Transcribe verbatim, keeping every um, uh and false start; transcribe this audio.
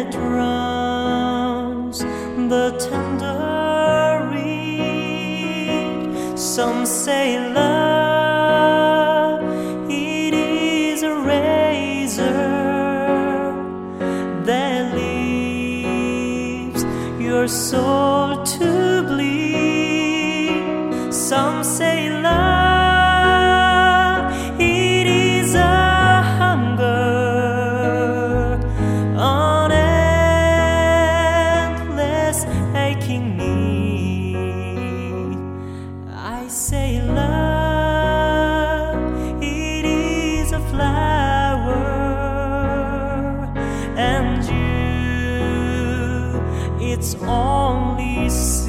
that drowns the tender reed. Some say love, it is a razor that leaves your soul to bleed. Some say love, it is a hunger, an endless aching need. I say love, it is a flower, and you, it's only